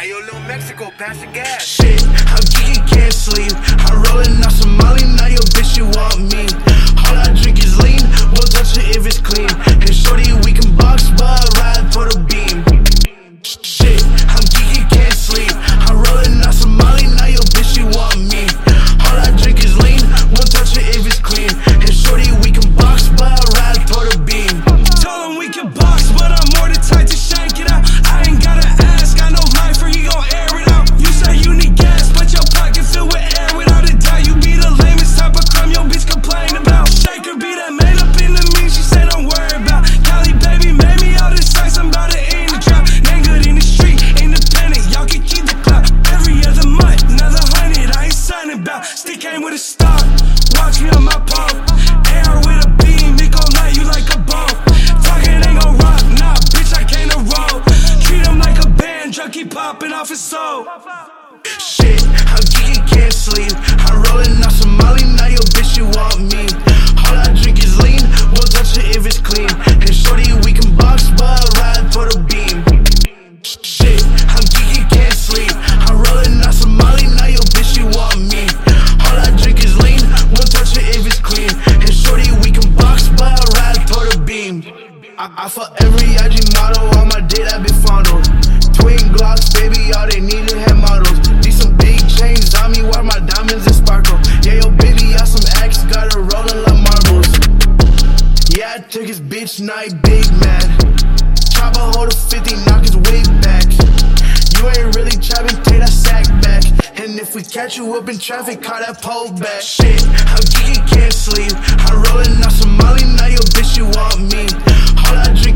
Hey, yo, Little Mexico, pass the gas. Shit, I'm geeky, can't sleep. I'm rolling out some Molly, now your bitch, you want me. All I drink is lean, won't touch it if it's clean. And shorty, we can box, but ride for the beam. Shit, I'm geeky, can't sleep. I'm rolling out some Molly, now your bitch, you want me. All I drink is lean, won't touch it if it's clean. And shorty, we can box, but ride for the beam. Told him we can box, but I'm more than tight to shank it out. I ain't gotta ask, got no life or he gon' air it out. You say you need gas, but your pocket filled with air without a doubt. You be the lamest type of crumb your bitch complain about. Shaker be that made up in the me, she said don't worry about. Cali baby made me all this sex, I'm about to end the trap. Ain't good in the street, independent, y'all can keep the clock. Every other month, another 100, I ain't signing about. Stick came with a stock, watch me on my pump. Air with a beam, it gon' light you like a bomb. Talking ain't gon' rock, nah, bitch, I can't roll. Treat him like a band, drug keep popping off his soul. Shit, I'm geeky, can't sleep. I'm rolling out some Molly, now your bitch, you want me. All I drink is lean, won't touch it if it's clean. And shorty, we can box, but ride for the beam. Shit, I'm geeky, can't sleep. I'm rolling out some Molly, now your bitch, you want me. All I drink is lean, won't touch it if it's clean. And shorty, we can box, but ride for the beam. I fuck every IG model on my date, I be fondled. Twin Glocks, baby, all they need is head models. These some big chains on me, while my diamonds and sparkle. Yeah, yo, baby, got some X, got her rolling like marbles. Yeah, I took his bitch, night big man. Chop a hold of 50, knock his wig back. You ain't really trapping, take that sack back. And if we catch you up in traffic, call that pole back. Shit, I'm geeky, can't sleep. I'm rolling out some Molly, now your bitch, you want me. All I drink